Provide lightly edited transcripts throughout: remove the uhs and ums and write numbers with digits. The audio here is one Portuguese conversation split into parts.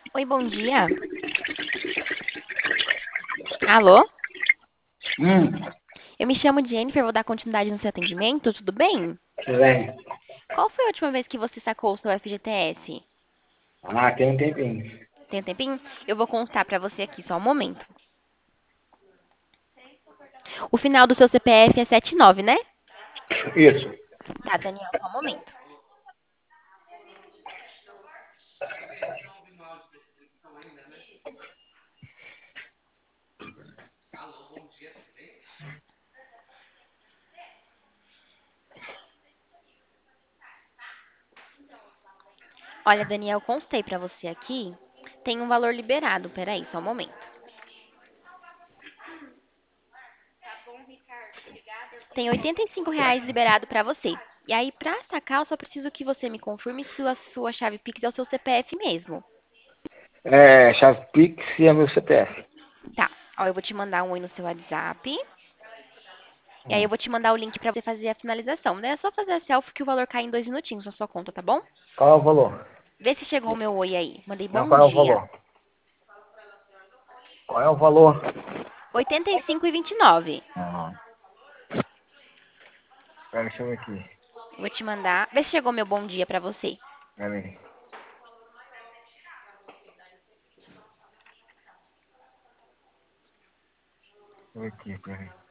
Oi, bom dia. Alô? Hum, Eu me chamo Jennifer, vou dar continuidade no seu atendimento, tudo bem? bem. Qual foi a última vez que você sacou o seu FGTS? Ah, tem um tempinho. Tem um tempinho? Eu vou contar pra você aqui, só um momento. O final do seu CPF é 79, né? Isso. Tá, Daniel, só um momento. Olha, Daniel, constei pra você aqui. Tem um valor liberado, peraí, só um momento. Tem R$ 85 liberado pra você. E aí, pra sacar, eu só preciso que você me confirme se a sua chave Pix é o seu CPF mesmo. É, chave Pix e é meu CPF. Tá, ó, eu vou te mandar um oi no seu WhatsApp. E aí eu Hum. vou te mandar o link pra você fazer a finalização, né? É só fazer a selfie que o valor cai em 2 minutinhos na sua conta, tá bom? Qual é o valor? Vê se chegou o meu oi aí. Mandei Não, bom qual é o dia. valor? Qual é o valor? 85,29. Ah, pera, deixa eu ver aqui. Vou te mandar. Vê se chegou meu bom dia pra você. Pera aí. Deixa eu ver aqui, pera aí.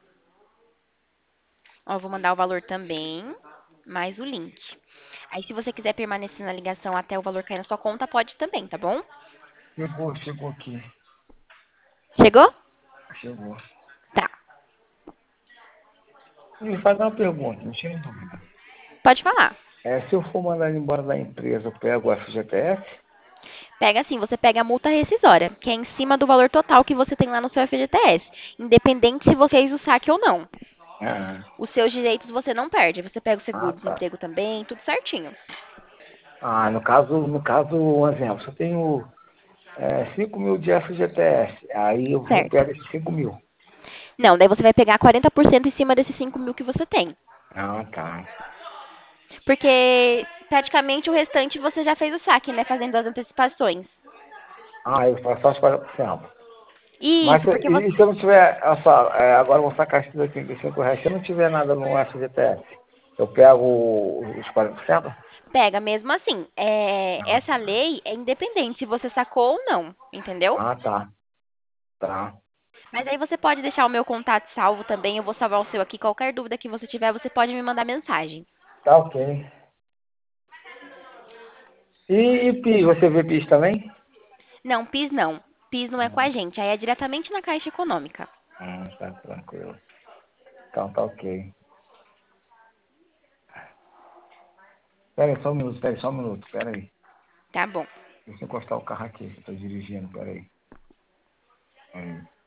Ó, eu vou mandar o valor também, mais o link. Aí se você quiser permanecer na ligação até o valor cair na sua conta, pode também, tá bom? Chegou aqui. Chegou? Chegou. Tá. Me faz uma pergunta, não tinha dúvida. Pode falar. Se eu for mandar ele embora da empresa, eu pego o FGTS? Pega assim, você pega a multa rescisória, que é em cima do valor total que você tem lá no seu FGTS, independente se você fez o saque ou não. Ah, Os seus direitos você não perde. Você pega o ah, tá. seguro-desemprego também, tudo certinho. Ah, no caso, um exemplo, se eu tenho 5 mil de FGTS, aí eu Certo. pego esses 5 mil. Não, daí você vai pegar 40% em cima desses 5 mil que você tem. Ah, tá. Porque praticamente o restante você já fez o saque, né? Fazendo as antecipações. Ah, eu faço só os 40%. Mas Isso, se, porque você e se eu não tiver, agora eu vou sacar esses R$ 85, se eu não tiver nada no FGTS, eu pego os 40%? pega mesmo assim. Ah, Essa lei é independente se você sacou ou não, entendeu? tá, tá. Mas aí você pode deixar o meu contato salvo também. Eu vou salvar o seu aqui. Qualquer dúvida que você tiver, você pode me mandar mensagem. Tá ok. E PIS, você vê PIS também? Não, PIS não. PIS não é com a gente. Aí é diretamente na Caixa Econômica. Tá tranquilo. Então tá ok. Pera aí, só um minuto, pera aí, só um minuto, pera aí. Tá bom. Deixa eu encostar o carro aqui, que eu tô dirigindo, pera aí. Aí.